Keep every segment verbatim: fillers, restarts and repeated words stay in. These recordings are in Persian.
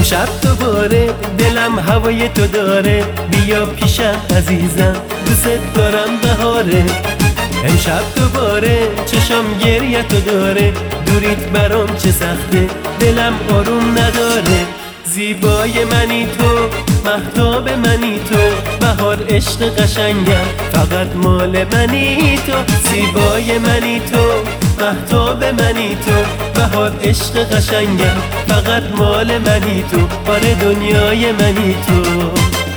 امشب دوباره دلم هوای تو داره، بیا پیشم عزیزم دوست دارم بهاره. امشب دوباره چشم گریه تو داره، دوریت برام چه سخته دلم آروم نداره. زیبای منی تو، مهتاب منی تو، بهار عشق قشنگم فقط مال منی تو. زیبای منی تو، مهتاب منی تو، بهار عشق قشنگم فقط مال منی تو، بار دنیای منی تو.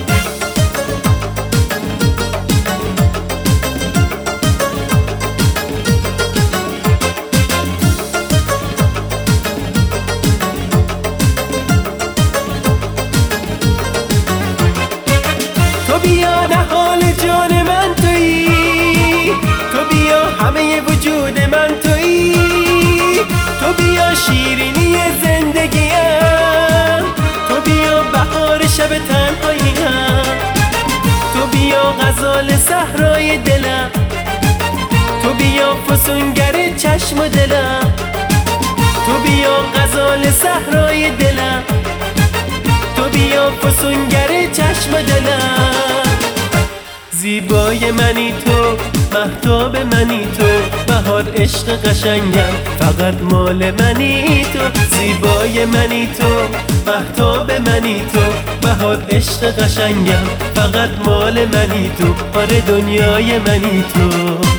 تو بیا نهال جان من تویی، تو بیا همه وجود من تویی، تو بیا شیرینی زندگیم، تو بیا بهار شب تنهاییم، تو بیا غزال صحرای دلم، تو بیا فسونگر چشم و دلم، تو بیا غزال صحرای دلم، تو بیا فسونگر چشم و دلم. زیبای منی تو، مهتاب منی تو، بهار عشق قشنگم فقط مال منی تو. زیبای منی تو، مهتاب منی تو، بهار عشق قشنگم فقط مال منی تو، بار دنیای منی تو.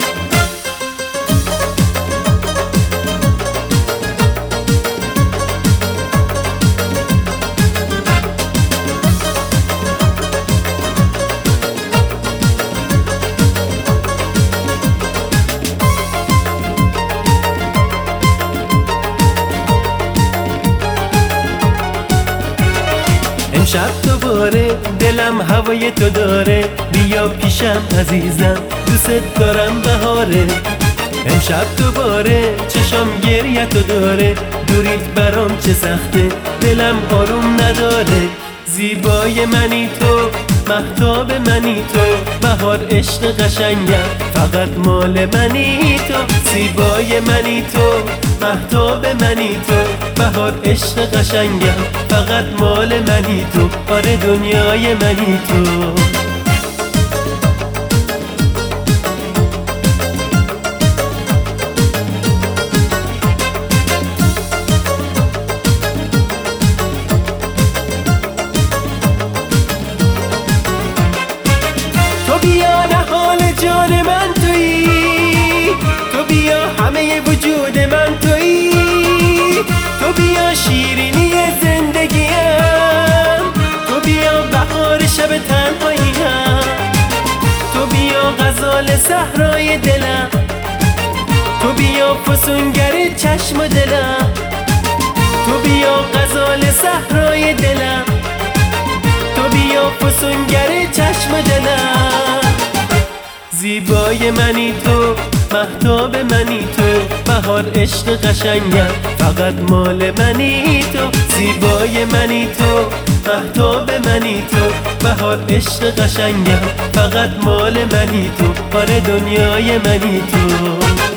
امشب دوباره دلم هوای تو داره، بیا پیشم عزیزم دوست دارم بهاره. امشب دوباره چشم گریه تو داره، دوریت برام چه سخته دلم آروم نداره. زیبای منی تو، مهتاب منی تو، بهار عشق قشنگم فقط مال منی تو. زیبای منی تو، مهتاب منی تو، بهار عشق قشنگم فقط مال منی تو، بار دنیای منی تو. تو بیا نهال جان من تویی، تو بیا همه وجود من تویی، تو بیا شیرینی زندگیم، تو بیا بهار شب تنهاییم، تو بیا غزال صحرای دلم، تو بیا فسونگر چشم و دلم، تو بیا غزال صحرای دلم، تو بیا فسونگر چشم و دلم. زیبای منی تو، مهتاب منی تو، بهار عشق قشنگم فقط مال منی تو. زیبای منی تو، مهتاب منی تو، بهار عشق قشنگم فقط مال منی تو، بار دنیای منی تو.